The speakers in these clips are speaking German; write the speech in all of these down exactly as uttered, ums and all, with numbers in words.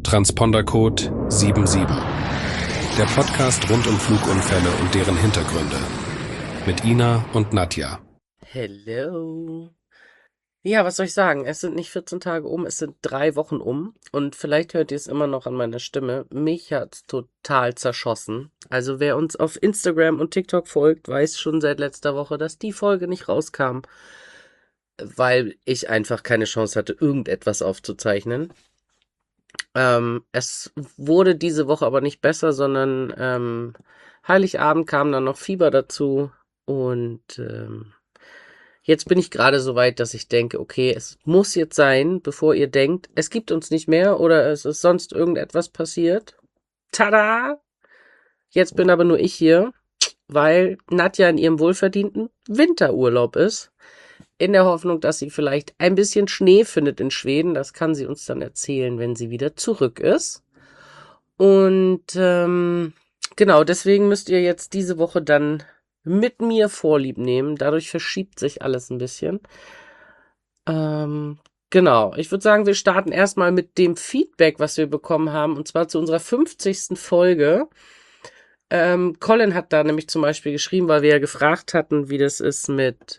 Transpondercode sieben sieben. Der Podcast rund um Flugunfälle und deren Hintergründe. Mit Ina und Nadja. Hello. Ja, was soll ich sagen? Es sind nicht vierzehn Tage um, es sind drei Wochen um. Und vielleicht hört ihr es immer noch an meiner Stimme. Mich hat's total zerschossen. Also wer uns auf Instagram und TikTok folgt, weiß schon seit letzter Woche, dass die Folge nicht rauskam, weil ich einfach keine Chance hatte, irgendetwas aufzuzeichnen. Ähm, es wurde diese Woche aber nicht besser, sondern ähm, Heiligabend kam dann noch Fieber dazu und ähm, jetzt bin ich gerade so weit, dass ich denke, okay, es muss jetzt sein, bevor ihr denkt, es gibt uns nicht mehr oder es ist sonst irgendetwas passiert. Tada! Jetzt bin aber nur ich hier, weil Nadja in ihrem wohlverdienten Winterurlaub ist. In der Hoffnung, dass sie vielleicht ein bisschen Schnee findet in Schweden. Das kann sie uns dann erzählen, wenn sie wieder zurück ist. Und ähm, genau, deswegen müsst ihr jetzt diese Woche dann mit mir Vorlieb nehmen. Dadurch verschiebt sich alles ein bisschen. Ähm, genau, ich würde sagen, wir starten erstmal mit dem Feedback, was wir bekommen haben, und zwar zu unserer fünfzigsten Folge. Ähm, Colin hat da nämlich zum Beispiel geschrieben, weil wir ja gefragt hatten, wie das ist mit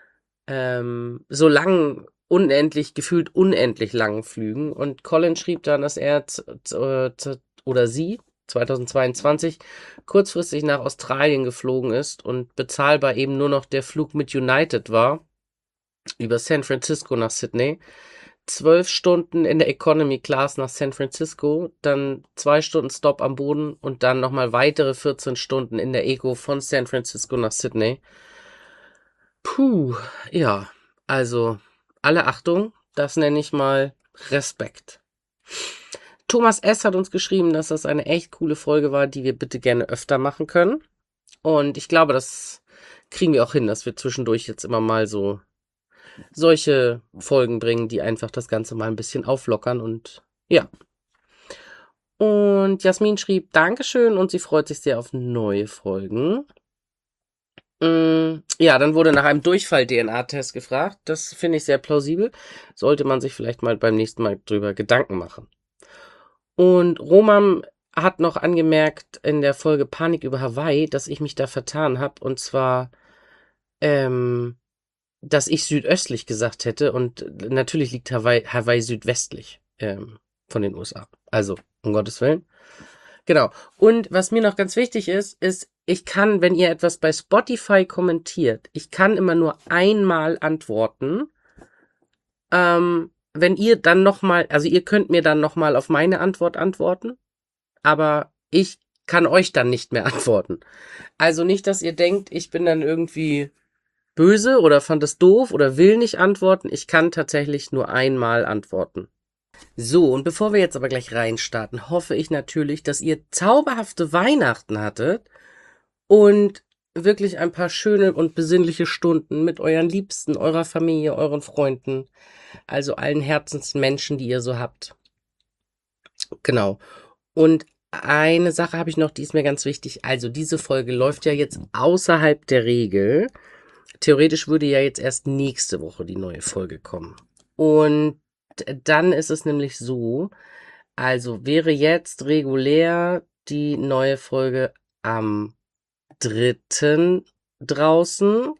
ähm, so langen, unendlich, gefühlt unendlich langen Flügen. Und Colin schrieb dann, dass er z- z- z- oder sie zweitausendzweiundzwanzig kurzfristig nach Australien geflogen ist und bezahlbar eben nur noch der Flug mit United war, über San Francisco nach Sydney. Zwölf Stunden in der Economy Class nach San Francisco, dann zwei Stunden Stop am Boden und dann nochmal weitere vierzehn Stunden in der Eco von San Francisco nach Sydney. Puh, ja, also alle Achtung, das nenne ich mal Respekt. Thomas S. hat uns geschrieben, dass das eine echt coole Folge war, die wir bitte gerne öfter machen können. Und ich glaube, das kriegen wir auch hin, dass wir zwischendurch jetzt immer mal so solche Folgen bringen, die einfach das Ganze mal ein bisschen auflockern und ja. Und Jasmin schrieb Dankeschön und sie freut sich sehr auf neue Folgen. Mm, Ja, dann wurde nach einem Durchfall-D N A-Test gefragt. Das finde ich sehr plausibel. Sollte man sich vielleicht mal beim nächsten Mal drüber Gedanken machen. Und Roman hat noch angemerkt in der Folge Panik über Hawaii, dass ich mich da vertan habe. Und zwar, ähm, dass ich südöstlich gesagt hätte. Und natürlich liegt Hawaii, Hawaii südwestlich ähm, von den U S A. Also, um Gottes Willen. Genau. Und was mir noch ganz wichtig ist, ist, ich kann, wenn ihr etwas bei Spotify kommentiert, ich kann immer nur einmal antworten. Ähm, wenn ihr dann nochmal, also ihr könnt mir dann nochmal auf meine Antwort antworten, aber ich kann euch dann nicht mehr antworten. Also nicht, dass ihr denkt, ich bin dann irgendwie böse oder fand es doof oder will nicht antworten. Ich kann tatsächlich nur einmal antworten. So, und bevor wir jetzt aber gleich reinstarten, hoffe ich natürlich, dass ihr zauberhafte Weihnachten hattet und wirklich ein paar schöne und besinnliche Stunden mit euren Liebsten, eurer Familie, euren Freunden, also allen Herzensmenschen, die ihr so habt. Genau. Und eine Sache habe ich noch, die ist mir ganz wichtig. Also diese Folge läuft ja jetzt außerhalb der Regel. Theoretisch würde ja jetzt erst nächste Woche die neue Folge kommen. Und dann ist es nämlich so, also wäre jetzt regulär die neue Folge am dritten draußen.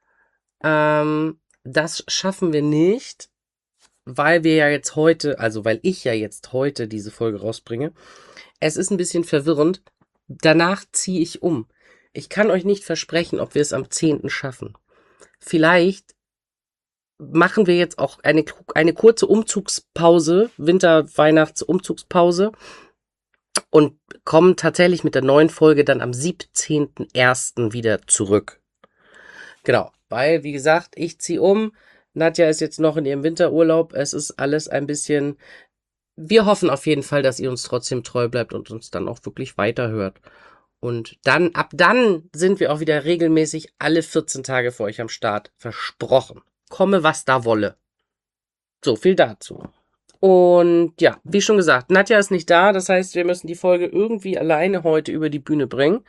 Ähm, das schaffen wir nicht, weil wir ja jetzt heute, also weil ich ja jetzt heute diese Folge rausbringe. Es ist ein bisschen verwirrend. Danach ziehe ich um. Ich kann euch nicht versprechen, ob wir es am zehnten schaffen. Vielleicht machen wir jetzt auch eine, eine kurze Umzugspause, Winter-Weihnachts-Umzugspause und kommen tatsächlich mit der neuen Folge dann am siebzehnten ersten wieder zurück. Genau, weil, wie gesagt, ich ziehe um. Nadja ist jetzt noch in ihrem Winterurlaub. Es ist alles ein bisschen. Wir hoffen auf jeden Fall, dass ihr uns trotzdem treu bleibt und uns dann auch wirklich weiterhört. Und dann, ab dann sind wir auch wieder regelmäßig alle vierzehn Tage für euch am Start. Versprochen. Komme, was da wolle. So viel dazu. Und ja, wie schon gesagt, Nadja ist nicht da. Das heißt, wir müssen die Folge irgendwie alleine heute über die Bühne bringen.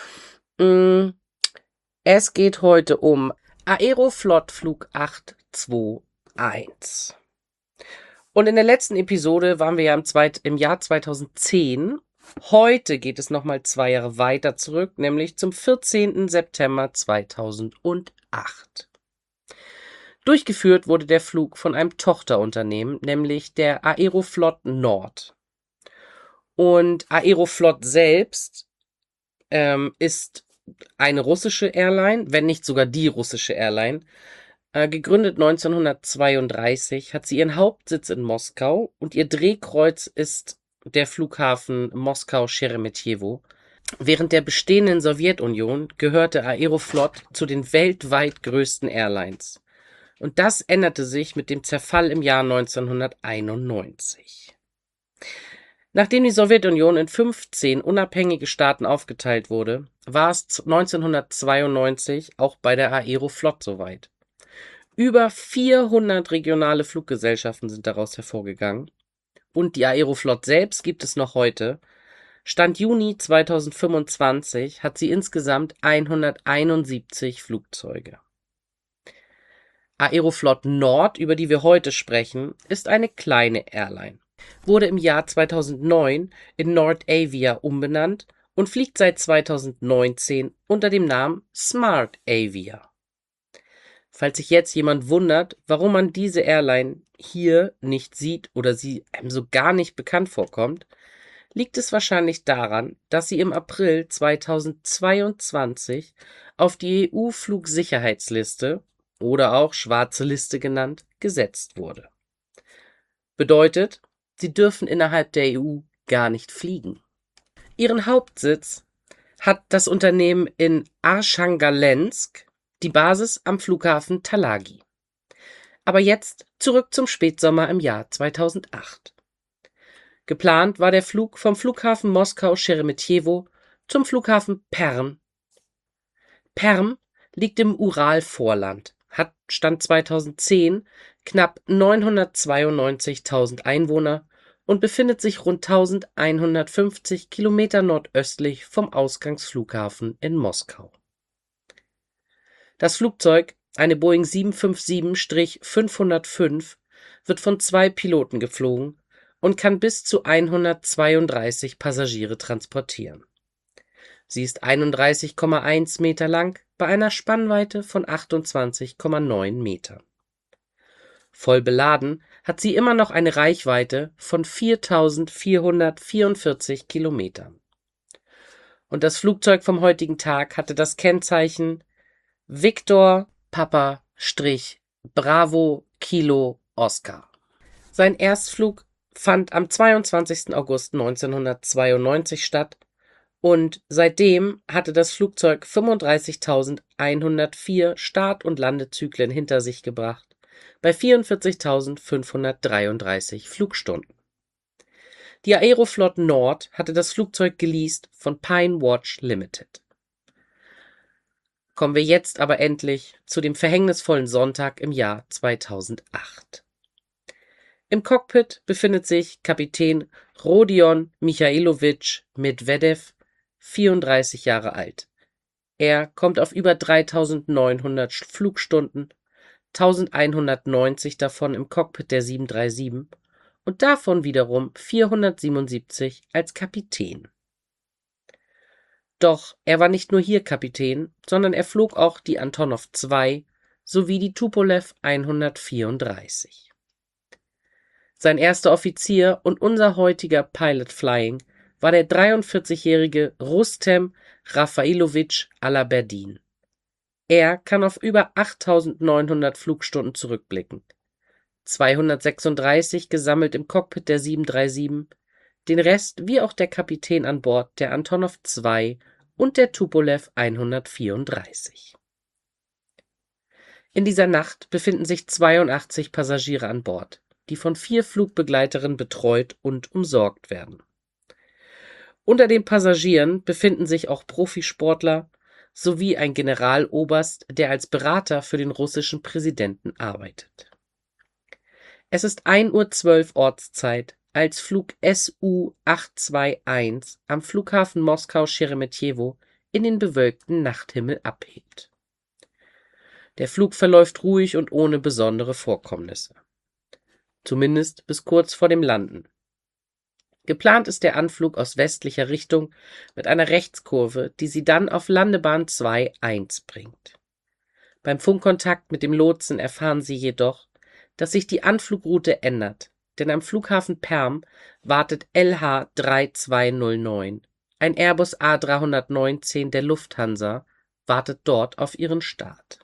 Mm, Es geht heute um Aeroflot Flug acht zwei eins. Und in der letzten Episode waren wir ja im, zweit, im Jahr zweitausendzehn. Heute geht es nochmal zwei Jahre weiter zurück, nämlich zum vierzehnten September zweitausendacht. Durchgeführt wurde der Flug von einem Tochterunternehmen, nämlich der Aeroflot Nord. Und Aeroflot selbst ähm, ist eine russische Airline, wenn nicht sogar die russische Airline. Äh, gegründet neunzehnhundertzweiunddreißig, hat sie ihren Hauptsitz in Moskau und ihr Drehkreuz ist der Flughafen Moskau-Scheremetjewo. Während der bestehenden Sowjetunion gehörte Aeroflot zu den weltweit größten Airlines. Und das änderte sich mit dem Zerfall im Jahr neunzehnhunderteinundneunzig. Nachdem die Sowjetunion in fünfzehn unabhängige Staaten aufgeteilt wurde, war es neunzehnhundertzweiundneunzig auch bei der Aeroflot soweit. Über vierhundert regionale Fluggesellschaften sind daraus hervorgegangen und die Aeroflot selbst gibt es noch heute. Stand Juni zweitausendfünfundzwanzig hat sie insgesamt hunderteinundsiebzig Flugzeuge. Aeroflot Nord, über die wir heute sprechen, ist eine kleine Airline, wurde im Jahr zweitausendneun in Nordavia umbenannt und fliegt seit zweitausendneunzehn unter dem Namen SmartAvia. Falls sich jetzt jemand wundert, warum man diese Airline hier nicht sieht oder sie einem so gar nicht bekannt vorkommt, liegt es wahrscheinlich daran, dass sie im April zweitausendzweiundzwanzig auf die E U-Flugsicherheitsliste oder auch Schwarze Liste genannt, gesetzt wurde. Bedeutet, sie dürfen innerhalb der E U gar nicht fliegen. Ihren Hauptsitz hat das Unternehmen in Archangelsk, die Basis am Flughafen Talagi. Aber jetzt zurück zum Spätsommer im Jahr zweitausendacht. Geplant war der Flug vom Flughafen Moskau-Scheremetjewo zum Flughafen Perm. Perm liegt im Uralvorland, hat Stand zweitausendzehn knapp neunhundertzweiundneunzigtausend Einwohner und befindet sich rund eintausendeinhundertfünfzig Kilometer nordöstlich vom Ausgangsflughafen in Moskau. Das Flugzeug, eine Boeing sieben fünf sieben fünfhundertfünf, wird von zwei Piloten geflogen und kann bis zu hundertzweiunddreißig Passagiere transportieren. Sie ist einunddreißig Komma eins Meter lang bei einer Spannweite von achtundzwanzig Komma neun Meter. Voll beladen hat sie immer noch eine Reichweite von viertausendvierhundertvierundvierzig Kilometern. Und das Flugzeug vom heutigen Tag hatte das Kennzeichen Victor Papa Strich Bravo Kilo Oscar. Sein Erstflug fand am zweiundzwanzigsten August neunzehnhundertzweiundneunzig statt und seitdem hatte das Flugzeug fünfunddreißigtausendeinhundertvier Start- und Landezyklen hinter sich gebracht, bei vierundvierzigtausendfünfhundertdreiunddreißig Flugstunden. Die Aeroflot Nord hatte das Flugzeug geleast von Pine Watch Limited. Kommen wir jetzt aber endlich zu dem verhängnisvollen Sonntag im Jahr zweitausendacht. Im Cockpit befindet sich Kapitän Rodion Michailowitsch Medvedev, vierunddreißig Jahre alt. Er kommt auf über dreitausendneunhundert Flugstunden, eintausendeinhundertneunzig davon im Cockpit der sieben drei sieben und davon wiederum vierhundertsiebenundsiebzig als Kapitän. Doch er war nicht nur hier Kapitän, sondern er flog auch die Antonov zwei sowie die Tupolew hundertvierunddreißig. Sein erster Offizier und unser heutiger Pilot Flying war der dreiundvierzigjährige Rustem Rafailowitsch Alaberdin. Er kann auf über achttausendneunhundert Flugstunden zurückblicken, zweihundertsechsunddreißig gesammelt im Cockpit der sieben drei sieben, den Rest wie auch der Kapitän an Bord der Antonov zwei und der Tupolew hundertvierunddreißig. In dieser Nacht befinden sich zweiundachtzig Passagiere an Bord, die von vier Flugbegleiterinnen betreut und umsorgt werden. Unter den Passagieren befinden sich auch Profisportler sowie ein Generaloberst, der als Berater für den russischen Präsidenten arbeitet. Es ist ein Uhr zwölf Ortszeit, als Flug S U achthunderteinundzwanzig am Flughafen Moskau-Scheremetjewo in den bewölkten Nachthimmel abhebt. Der Flug verläuft ruhig und ohne besondere Vorkommnisse. zumindest bis kurz vor dem Landen. Geplant ist der Anflug aus westlicher Richtung mit einer Rechtskurve, die sie dann auf Landebahn zwei eins bringt. Beim Funkkontakt mit dem Lotsen erfahren sie jedoch, dass sich die Anflugroute ändert, denn am Flughafen Perm wartet L H drei zwei null neun. Ein Airbus A drei neunzehn der Lufthansa wartet dort auf ihren Start.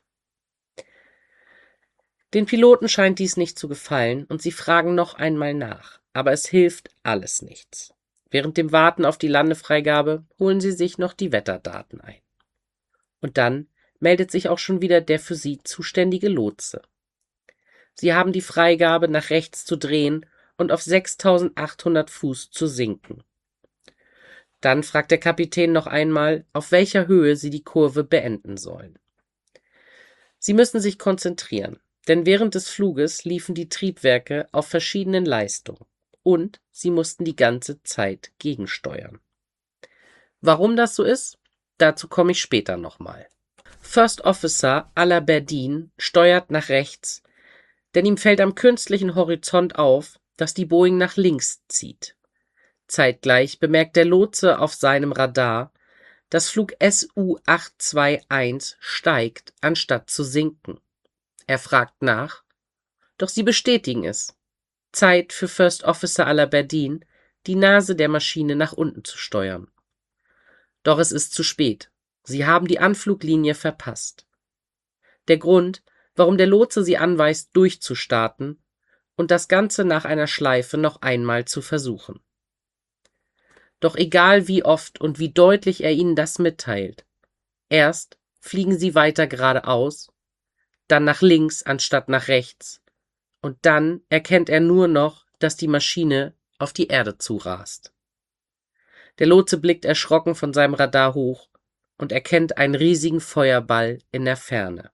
Den Piloten scheint dies nicht zu gefallen und sie fragen noch einmal nach, aber es hilft alles nichts. Während dem Warten auf die Landefreigabe holen sie sich noch die Wetterdaten ein. Und dann meldet sich auch schon wieder der für sie zuständige Lotse. Sie haben die Freigabe, nach rechts zu drehen und auf sechstausendachthundert Fuß zu sinken. Dann fragt der Kapitän noch einmal, auf welcher Höhe sie die Kurve beenden sollen. Sie müssen sich konzentrieren, denn während des Fluges liefen die Triebwerke auf verschiedenen Leistungen und sie mussten die ganze Zeit gegensteuern. Warum das so ist, dazu komme ich später nochmal. First Officer Alaberdeen steuert nach rechts, denn ihm fällt am künstlichen Horizont auf, dass die Boeing nach links zieht. Zeitgleich bemerkt der Lotse auf seinem Radar, dass Flug S U acht zwei eins steigt, anstatt zu sinken. Er fragt nach, doch sie bestätigen es. Zeit für First Officer Alaberdeen, die Nase der Maschine nach unten zu steuern. Doch es ist zu spät. Sie haben die Anfluglinie verpasst. Der Grund, warum der Lotse sie anweist, durchzustarten und das Ganze nach einer Schleife noch einmal zu versuchen. Doch egal wie oft und wie deutlich er ihnen das mitteilt, erst fliegen sie weiter geradeaus, dann nach links anstatt nach rechts, und dann erkennt er nur noch, dass die Maschine auf die Erde zurast. Der Lotse blickt erschrocken von seinem Radar hoch und erkennt einen riesigen Feuerball in der Ferne.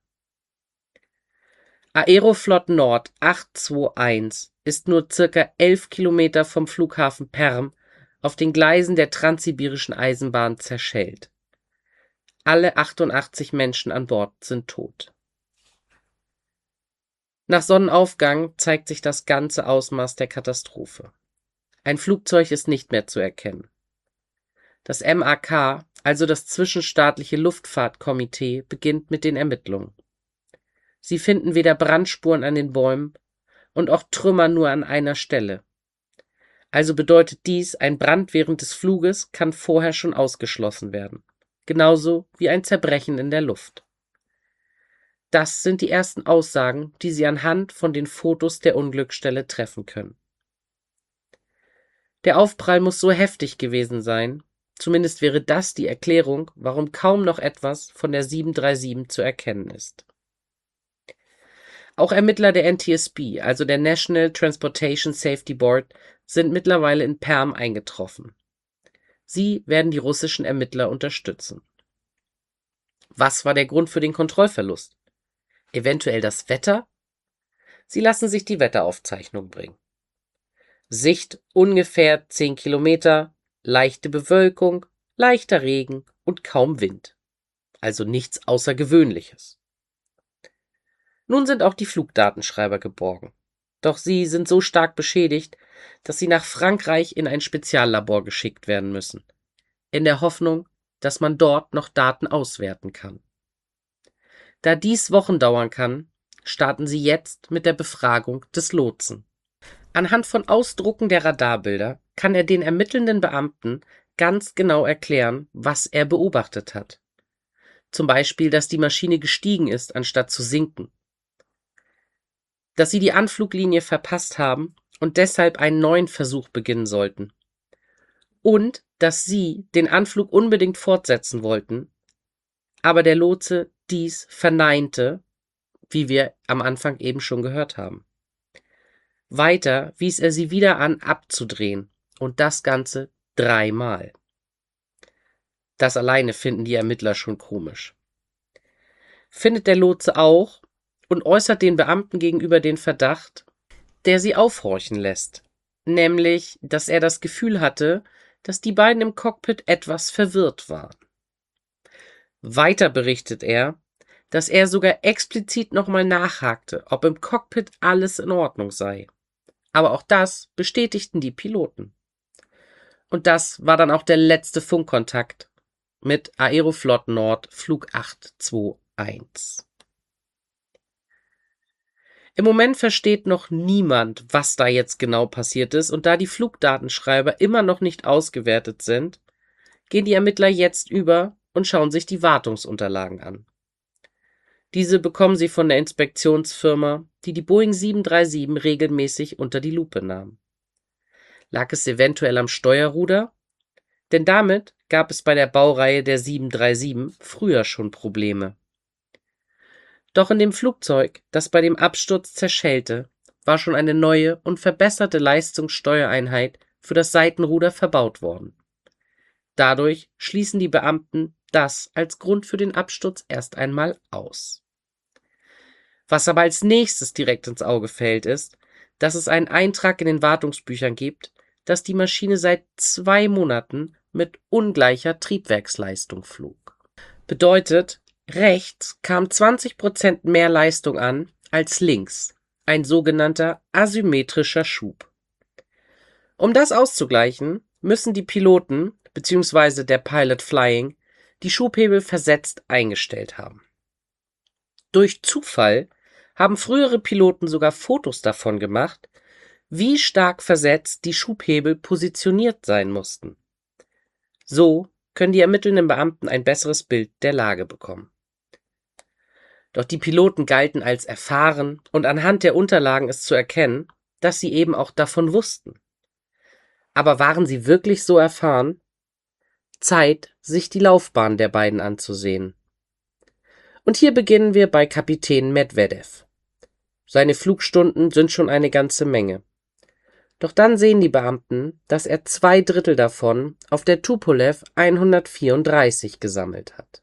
Aeroflot Nord acht zwei eins ist nur circa elf Kilometer vom Flughafen Perm auf den Gleisen der Transsibirischen Eisenbahn zerschellt. Alle achtundachtzig Menschen an Bord sind tot. Nach Sonnenaufgang zeigt sich das ganze Ausmaß der Katastrophe. Ein Flugzeug ist nicht mehr zu erkennen. Das M A K, also das Zwischenstaatliche Luftfahrtkomitee, beginnt mit den Ermittlungen. Sie finden weder Brandspuren an den Bäumen und auch Trümmer nur an einer Stelle. Also bedeutet dies, ein Brand während des Fluges kann vorher schon ausgeschlossen werden. Genauso wie ein Zerbrechen in der Luft. Das sind die ersten Aussagen, die Sie anhand von den Fotos der Unglücksstelle treffen können. Der Aufprall muss so heftig gewesen sein, zumindest wäre das die Erklärung, warum kaum noch etwas von der sieben drei sieben zu erkennen ist. Auch Ermittler der N T S B, also der National Transportation Safety Board, sind mittlerweile in Perm eingetroffen. Sie werden die russischen Ermittler unterstützen. Was war der Grund für den Kontrollverlust? Eventuell das Wetter? Sie lassen sich die Wetteraufzeichnung bringen. Sicht ungefähr zehn Kilometer, leichte Bewölkung, leichter Regen und kaum Wind. Also nichts Außergewöhnliches. Nun sind auch die Flugdatenschreiber geborgen. Doch sie sind so stark beschädigt, dass sie nach Frankreich in ein Speziallabor geschickt werden müssen, in der Hoffnung, dass man dort noch Daten auswerten kann. Da dies Wochen dauern kann, starten sie jetzt mit der Befragung des Lotsen. Anhand von Ausdrucken der Radarbilder kann er den ermittelnden Beamten ganz genau erklären, was er beobachtet hat. Zum Beispiel, dass die Maschine gestiegen ist, anstatt zu sinken. Dass sie die Anfluglinie verpasst haben und deshalb einen neuen Versuch beginnen sollten. Und dass sie den Anflug unbedingt fortsetzen wollten, aber der Lotse dies verneinte, wie wir am Anfang eben schon gehört haben. Weiter wies er sie wieder an, abzudrehen, und das Ganze dreimal. Das alleine finden die Ermittler schon komisch. Findet der Lotse auch und äußert den Beamten gegenüber den Verdacht, der sie aufhorchen lässt, nämlich, dass er das Gefühl hatte, dass die beiden im Cockpit etwas verwirrt waren. Weiter berichtet er, dass er sogar explizit nochmal nachhakte, ob im Cockpit alles in Ordnung sei. Aber auch das bestätigten die Piloten. Und das war dann auch der letzte Funkkontakt mit Aeroflot Nord Flug acht zwei eins. Im Moment versteht noch niemand, was da jetzt genau passiert ist, und da die Flugdatenschreiber immer noch nicht ausgewertet sind, gehen die Ermittler jetzt über und schauen sich die Wartungsunterlagen an. Diese bekommen sie von der Inspektionsfirma, die die Boeing sieben drei sieben regelmäßig unter die Lupe nahm. Lag es eventuell am Steuerruder? Denn damit gab es bei der Baureihe der sieben drei sieben früher schon Probleme. Doch in dem Flugzeug, das bei dem Absturz zerschellte, war schon eine neue und verbesserte Leistungssteuereinheit für das Seitenruder verbaut worden. Dadurch schließen die Beamten das als Grund für den Absturz erst einmal aus. Was aber als nächstes direkt ins Auge fällt, ist, dass es einen Eintrag in den Wartungsbüchern gibt, dass die Maschine seit zwei Monaten mit ungleicher Triebwerksleistung flog. Bedeutet, rechts kam zwanzig Prozent mehr Leistung an als links, ein sogenannter asymmetrischer Schub. Um das auszugleichen, müssen die Piloten bzw. der Pilot Flying die Schubhebel versetzt eingestellt haben. Durch Zufall haben frühere Piloten sogar Fotos davon gemacht, wie stark versetzt die Schubhebel positioniert sein mussten. So können die ermittelnden Beamten ein besseres Bild der Lage bekommen. Doch die Piloten galten als erfahren und anhand der Unterlagen ist zu erkennen, dass sie eben auch davon wussten. Aber waren sie wirklich so erfahren? Zeit, sich die Laufbahn der beiden anzusehen. Und hier beginnen wir bei Kapitän Medvedev. Seine Flugstunden sind schon eine ganze Menge. Doch dann sehen die Beamten, dass er zwei Drittel davon auf der Tupolev hundertvierunddreißig gesammelt hat.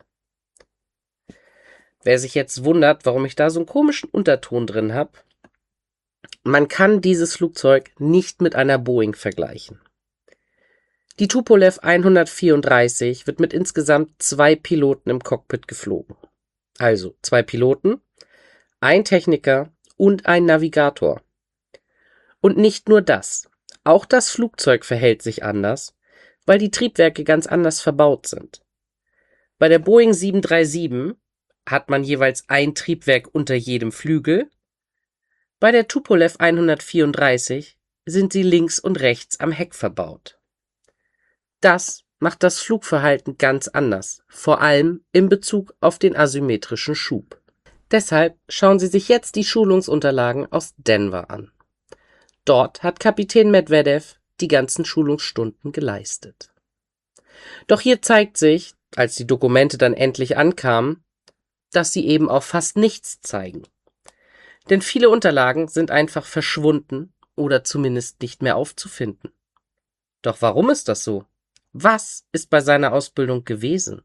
Wer sich jetzt wundert, warum ich da so einen komischen Unterton drin habe, man kann dieses Flugzeug nicht mit einer Boeing vergleichen. Die Tupolev hundertvierunddreißig wird mit insgesamt zwei Piloten im Cockpit geflogen. Also zwei Piloten, ein Techniker und ein Navigator. Und nicht nur das, auch das Flugzeug verhält sich anders, weil die Triebwerke ganz anders verbaut sind. Bei der Boeing sieben drei sieben hat man jeweils ein Triebwerk unter jedem Flügel. Bei der Tupolev hundertvierunddreißig sind sie links und rechts am Heck verbaut. Das macht das Flugverhalten ganz anders, vor allem in Bezug auf den asymmetrischen Schub. Deshalb schauen Sie sich jetzt die Schulungsunterlagen aus Denver an. Dort hat Kapitän Medvedev die ganzen Schulungsstunden geleistet. Doch hier zeigt sich, als die Dokumente dann endlich ankamen, dass sie eben auch fast nichts zeigen. Denn viele Unterlagen sind einfach verschwunden oder zumindest nicht mehr aufzufinden. Doch warum ist das so? Was ist bei seiner Ausbildung gewesen?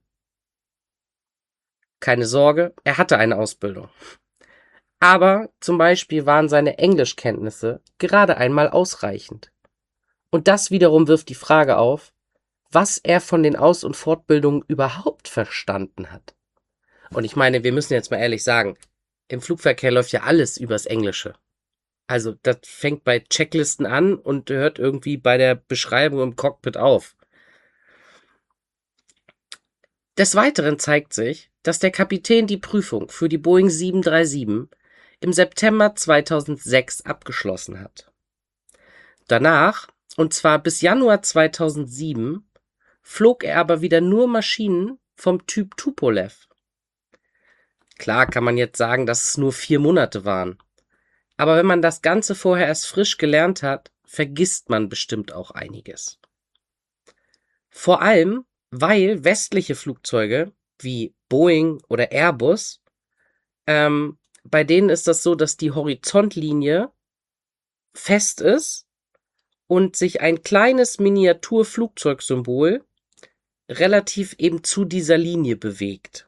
Keine Sorge, er hatte eine Ausbildung. Aber zum Beispiel waren seine Englischkenntnisse gerade einmal ausreichend. Und das wiederum wirft die Frage auf, was er von den Aus- und Fortbildungen überhaupt verstanden hat. Und ich meine, wir müssen jetzt mal ehrlich sagen, im Flugverkehr läuft ja alles übers Englische. Also das fängt bei Checklisten an und hört irgendwie bei der Beschreibung im Cockpit auf. Des Weiteren zeigt sich, dass der Kapitän die Prüfung für die Boeing sieben drei sieben im September zweitausendsechs abgeschlossen hat. Danach, und zwar bis Januar zweitausendsieben, flog er aber wieder nur Maschinen vom Typ Tupolev. Klar kann man jetzt sagen, dass es nur vier Monate waren. Aber wenn man das Ganze vorher erst frisch gelernt hat, vergisst man bestimmt auch einiges. Vor allem, weil westliche Flugzeuge wie Boeing oder Airbus, ähm, bei denen ist das so, dass die Horizontlinie fest ist und sich ein kleines Miniatur-Flugzeugsymbol relativ eben zu dieser Linie bewegt.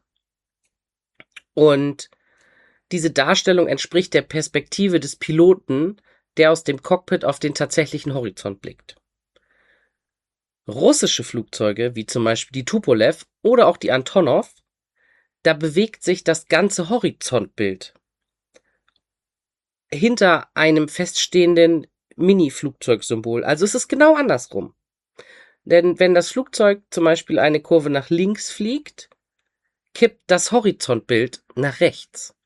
Und diese Darstellung entspricht der Perspektive des Piloten, der aus dem Cockpit auf den tatsächlichen Horizont blickt. Russische Flugzeuge, wie zum Beispiel die Tupolev oder auch die Antonov, da bewegt sich das ganze Horizontbild hinter einem feststehenden Mini-Flugzeugsymbol. Also es ist genau andersrum. Denn wenn das Flugzeug zum Beispiel eine Kurve nach links fliegt, kippt das Horizontbild nach rechts.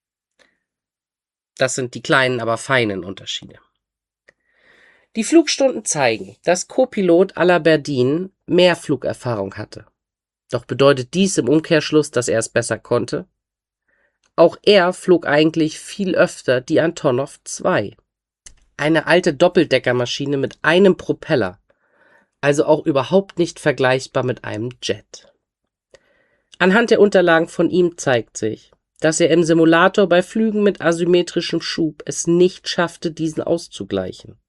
Das sind die kleinen, aber feinen Unterschiede. Die Flugstunden zeigen, dass Co-Pilot Alaberdin mehr Flugerfahrung hatte. Doch bedeutet dies im Umkehrschluss, dass er es besser konnte? Auch er flog eigentlich viel öfter die Antonov zwei. Eine alte Doppeldeckermaschine mit einem Propeller, also auch überhaupt nicht vergleichbar mit einem Jet. Anhand der Unterlagen von ihm zeigt sich, dass er im Simulator bei Flügen mit asymmetrischem Schub es nicht schaffte, diesen auszugleichen.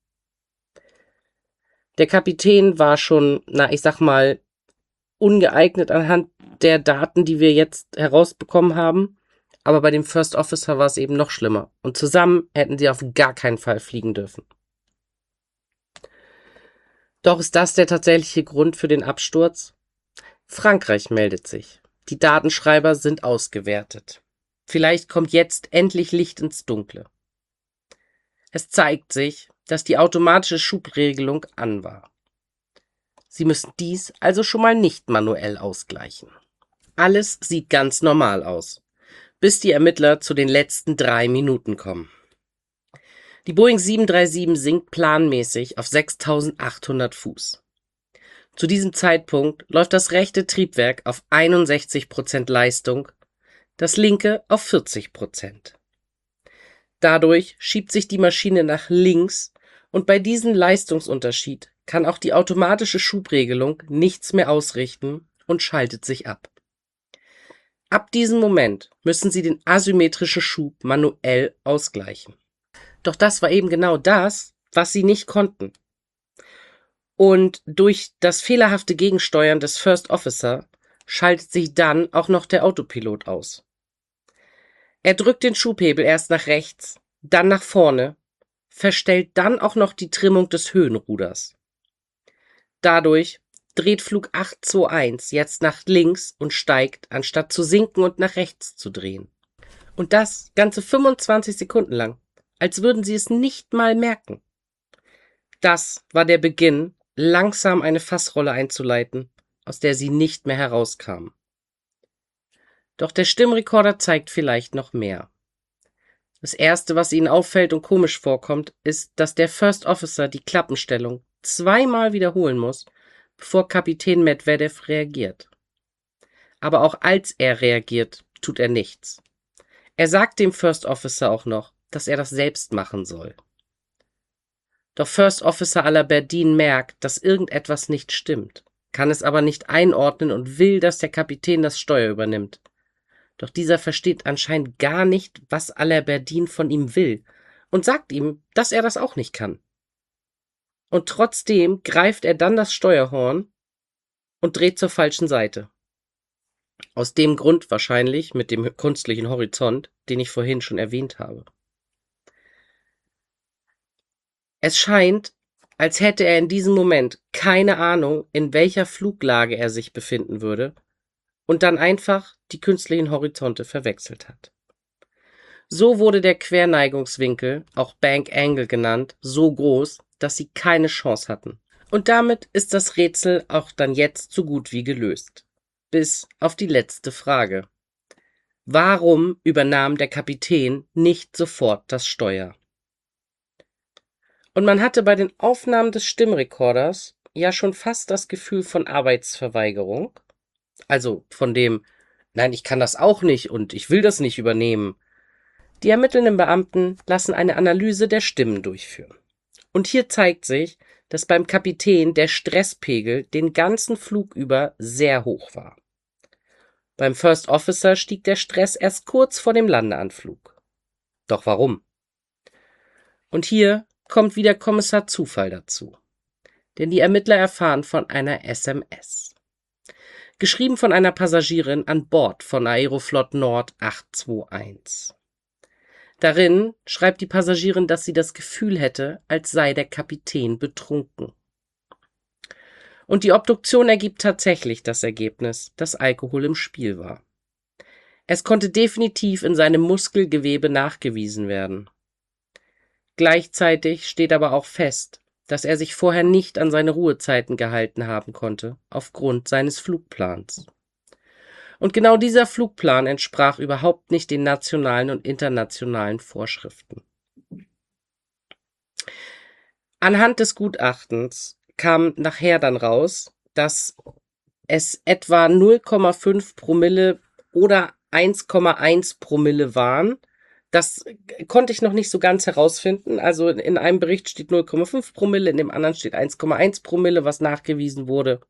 Der Kapitän war schon, na ich sag mal, ungeeignet anhand der Daten, die wir jetzt herausbekommen haben, aber bei dem First Officer war es eben noch schlimmer und zusammen hätten sie auf gar keinen Fall fliegen dürfen. Doch ist das der tatsächliche Grund für den Absturz? Frankreich meldet sich. Die Datenschreiber sind ausgewertet. Vielleicht kommt jetzt endlich Licht ins Dunkle. Es zeigt sich, dass die automatische Schubregelung an war. Sie müssen dies also schon mal nicht manuell ausgleichen. Alles sieht ganz normal aus, bis die Ermittler zu den letzten drei Minuten kommen. Die Boeing sieben drei sieben sinkt planmäßig auf sechstausendachthundert Fuß. Zu diesem Zeitpunkt läuft das rechte Triebwerk auf einundsechzig Prozent Leistung, das linke auf vierzig Prozent. Dadurch schiebt sich die Maschine nach links und bei diesem Leistungsunterschied kann auch die automatische Schubregelung nichts mehr ausrichten und schaltet sich ab. Ab diesem Moment müssen sie den asymmetrischen Schub manuell ausgleichen. Doch das war eben genau das, was sie nicht konnten. Und durch das fehlerhafte Gegensteuern des First Officer schaltet sich dann auch noch der Autopilot aus. Er drückt den Schubhebel erst nach rechts, dann nach vorne, verstellt dann auch noch die Trimmung des Höhenruders. Dadurch dreht Flug acht zwei eins jetzt nach links und steigt, anstatt zu sinken und nach rechts zu drehen. Und das ganze fünfundzwanzig Sekunden lang, als würden sie es nicht mal merken. Das war der Beginn, langsam eine Fassrolle einzuleiten, aus der sie nicht mehr herauskamen. Doch der Stimmrekorder zeigt vielleicht noch mehr. Das Erste, was ihnen auffällt und komisch vorkommt, ist, dass der First Officer die Klappenstellung zweimal wiederholen muss, bevor Kapitän Medvedev reagiert. Aber auch als er reagiert, tut er nichts. Er sagt dem First Officer auch noch, dass er das selbst machen soll. Doch First Officer Alaberdin merkt, dass irgendetwas nicht stimmt, kann es aber nicht einordnen und will, dass der Kapitän das Steuer übernimmt. Doch dieser versteht anscheinend gar nicht, was Alaberdin von ihm will und sagt ihm, dass er das auch nicht kann. Und trotzdem greift er dann das Steuerhorn und dreht zur falschen Seite. Aus dem Grund wahrscheinlich mit dem künstlichen Horizont, den ich vorhin schon erwähnt habe. Es scheint, als hätte er in diesem Moment keine Ahnung, in welcher Fluglage er sich befinden würde und dann einfach die künstlichen Horizonte verwechselt hat. So wurde der Querneigungswinkel, auch Bank Angle genannt, so groß, dass sie keine Chance hatten. Und damit ist das Rätsel auch dann jetzt so gut wie gelöst. Bis auf die letzte Frage. Warum übernahm der Kapitän nicht sofort das Steuer? Und man hatte bei den Aufnahmen des Stimmrekorders ja schon fast das Gefühl von Arbeitsverweigerung. Also von dem, nein, ich kann das auch nicht und ich will das nicht übernehmen. Die ermittelnden Beamten lassen eine Analyse der Stimmen durchführen. Und hier zeigt sich, dass beim Kapitän der Stresspegel den ganzen Flug über sehr hoch war. Beim First Officer stieg der Stress erst kurz vor dem Landeanflug. Doch warum? Und hier kommt wieder Kommissar Zufall dazu. Denn die Ermittler erfahren von einer S M S. Geschrieben von einer Passagierin an Bord von Aeroflot Nord acht zwei eins. Darin schreibt die Passagierin, dass sie das Gefühl hätte, als sei der Kapitän betrunken. Und die Obduktion ergibt tatsächlich das Ergebnis, dass Alkohol im Spiel war. Es konnte definitiv in seinem Muskelgewebe nachgewiesen werden. Gleichzeitig steht aber auch fest, dass er sich vorher nicht an seine Ruhezeiten gehalten haben konnte, aufgrund seines Flugplans. Und genau dieser Flugplan entsprach überhaupt nicht den nationalen und internationalen Vorschriften. Anhand des Gutachtens kam nachher dann raus, dass es etwa null Komma fünf Promille oder eins Komma eins Promille waren. Das konnte ich noch nicht so ganz herausfinden. Also in einem Bericht steht null Komma fünf Promille, in dem anderen steht eins Komma eins Promille, was nachgewiesen wurde.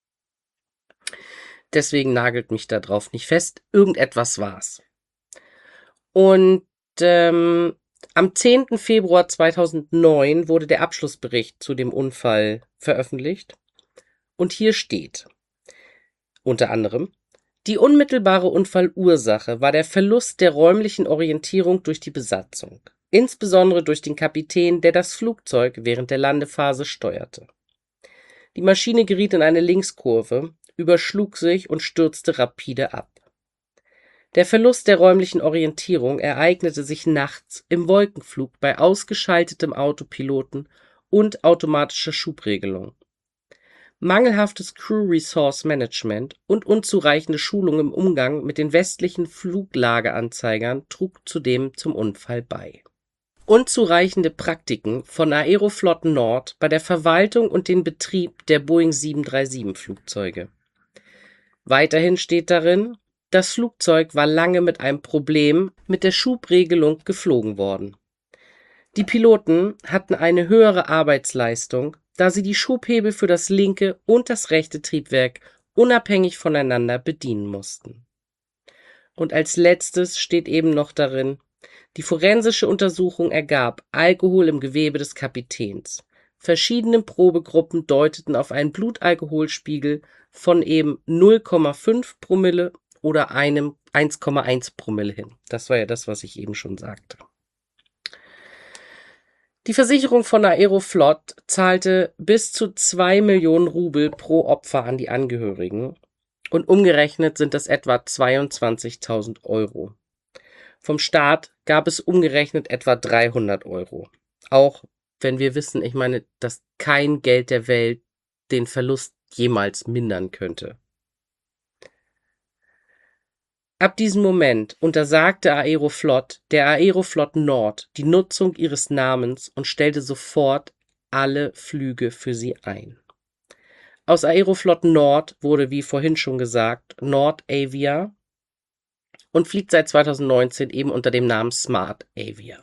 Deswegen nagelt mich da drauf nicht fest. Irgendetwas war's. Und ähm, am zehnten Februar zweitausendneun wurde der Abschlussbericht zu dem Unfall veröffentlicht. Und hier steht unter anderem: Die unmittelbare Unfallursache war der Verlust der räumlichen Orientierung durch die Besatzung, insbesondere durch den Kapitän, der das Flugzeug während der Landephase steuerte. Die Maschine geriet in eine Linkskurve, überschlug sich und stürzte rapide ab. Der Verlust der räumlichen Orientierung ereignete sich nachts im Wolkenflug bei ausgeschaltetem Autopiloten und automatischer Schubregelung. Mangelhaftes Crew Resource Management und unzureichende Schulung im Umgang mit den westlichen Fluglageanzeigern trug zudem zum Unfall bei. Unzureichende Praktiken von Aeroflot Nord bei der Verwaltung und den Betrieb der Boeing sieben drei sieben Flugzeuge. Weiterhin steht darin, das Flugzeug war lange mit einem Problem mit der Schubregelung geflogen worden. Die Piloten hatten eine höhere Arbeitsleistung, da sie die Schubhebel für das linke und das rechte Triebwerk unabhängig voneinander bedienen mussten. Und als letztes steht eben noch darin, die forensische Untersuchung ergab Alkohol im Gewebe des Kapitäns. Verschiedene Probegruppen deuteten auf einen Blutalkoholspiegel von eben null Komma fünf Promille oder einem eins Komma eins Promille hin. Das war ja das, was ich eben schon sagte. Die Versicherung von Aeroflot zahlte bis zu zwei Millionen Rubel pro Opfer an die Angehörigen und umgerechnet sind das etwa zweiundzwanzigtausend Euro. Vom Staat gab es umgerechnet etwa dreihundert Euro. Auch wenn wir wissen, ich meine, dass kein Geld der Welt den Verlust jemals mindern könnte. Ab diesem Moment untersagte Aeroflot der Aeroflot Nord die Nutzung ihres Namens und stellte sofort alle Flüge für sie ein. Aus Aeroflot Nord wurde, wie vorhin schon gesagt, Nordavia und fliegt seit zweitausendneunzehn eben unter dem Namen Smartavia.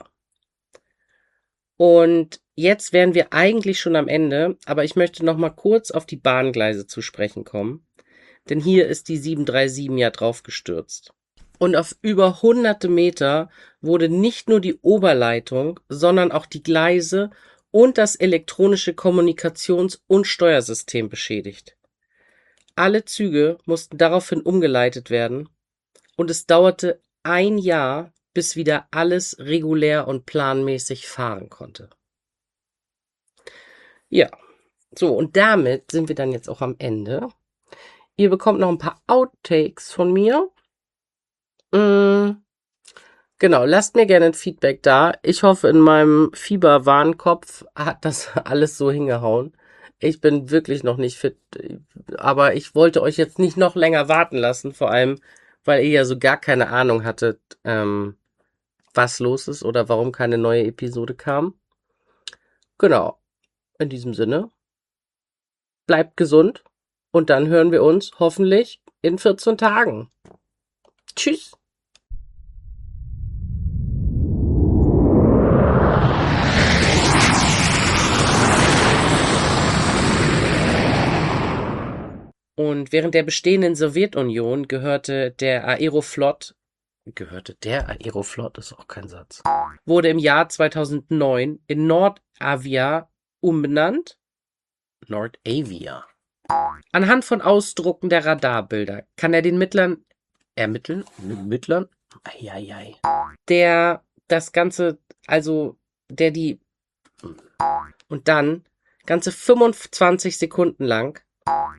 Und jetzt wären wir eigentlich schon am Ende, aber ich möchte noch mal kurz auf die Bahngleise zu sprechen kommen, denn hier ist die sieben drei sieben ja drauf gestürzt. Und auf über hunderte Meter wurde nicht nur die Oberleitung, sondern auch die Gleise und das elektronische Kommunikations- und Steuersystem beschädigt. Alle Züge mussten daraufhin umgeleitet werden und es dauerte ein Jahr, bis wieder alles regulär und planmäßig fahren konnte. Ja, so und damit sind wir dann jetzt auch am Ende. Ihr bekommt noch ein paar Outtakes von mir. Mm, genau, lasst mir gerne ein Feedback da. Ich hoffe, in meinem Fieberwarnkopf hat das alles so hingehauen. Ich bin wirklich noch nicht fit, aber ich wollte euch jetzt nicht noch länger warten lassen, vor allem, weil ihr ja so gar keine Ahnung hattet, ähm, was los ist oder warum keine neue Episode kam. Genau, in diesem Sinne, bleibt gesund und dann hören wir uns hoffentlich in vierzehn Tagen. Tschüss. Und während der bestehenden Sowjetunion gehörte der Aeroflot, gehörte der Aeroflot, ist auch kein Satz, wurde im Jahr zweitausendneun in Nordavia umbenannt. Nordavia. Anhand von Ausdrucken der Radarbilder kann er den Mittlern ermitteln, Mittlern, eieiei, der das Ganze, also der die, und dann ganze fünfundzwanzig Sekunden lang